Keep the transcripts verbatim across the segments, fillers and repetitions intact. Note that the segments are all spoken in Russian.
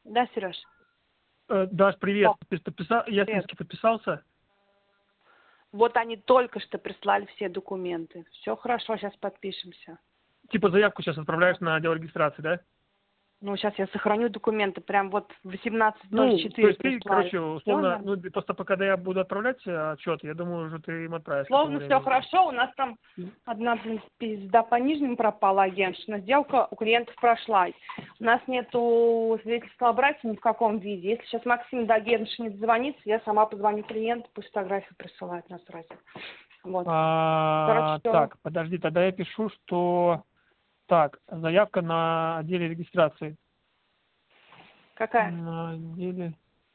Да, Сереж? Э, Даш, привет. О, Ты подписал, я привет. подписался? Вот они только что прислали все документы. Все хорошо, сейчас подпишемся. Типа заявку сейчас отправляешь на отдел регистрации, да? Ну, сейчас я сохраню документы. Прям вот в восемнадцать ноль Ну, то четыре есть ты, прислали. короче, Все условно, нормально. ну, просто пока я буду отправлять э, отчет, я думаю, уже ты им отправишь к этому Словно все времени. хорошо. У нас там одна, блин, пизда по нижнему пропала агентша, но сделка у клиентов прошла. У нас нету свидетельства о браке ни в каком виде. Если сейчас Максим до агентши не дозвонится, я сама позвоню клиенту, пусть фотографию присылает на сразу. Вот. Короче, А, все. так, подожди, тогда я пишу, что... Так, заявка на отделе регистрации. Какая? На отделе...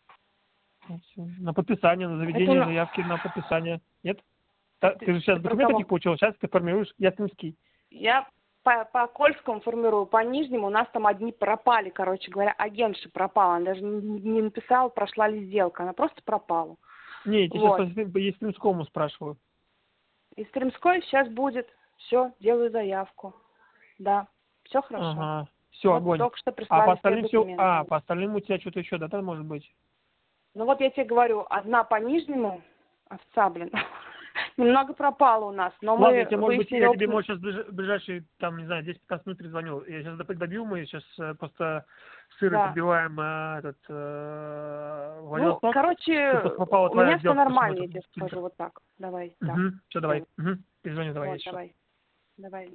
На подписание, на Это у заведение нас... заявки на подписание. Нет? Та- Ты Ты, же сейчас ты про документы кого? таких получил, сейчас ты формируешь Ясинский. Я по, по Кольскому формирую, по Нижнему у нас там одни пропали, короче говоря, агентша пропала. Она даже не, не написала, прошла ли сделка, она просто пропала. Не, я тебя сейчас Вот. по Ясинскому спрашиваю. Из Тремской сейчас будет. Все, делаю заявку. Да, все хорошо. Ага, все, Вот огонь. только что А по прислали все остальным все, документы. а, по остальным у тебя что-то еще, да, там может быть? Ну вот я тебе говорю, одна по Нижнему, овца, блин, немного пропала у нас, но Ладно, я мы тебе, может быть, выяснили я тебе, опытом. может, сейчас ближ- ближайшие, там, не знаю, десять-пятнадцать минут перезвоню. Я сейчас добью, мы сейчас э, просто сыры Да. подбиваем э, этот э, Ну, Владивосток, чтобы короче, просто попала у твоя меня все сделка, потому что мы нормально, я тут тебе супер. скажу вот так. Давай, да. Угу, все, давай. Делай. Угу. Перезвоню, давай, я Вот, еще. давай. Давай.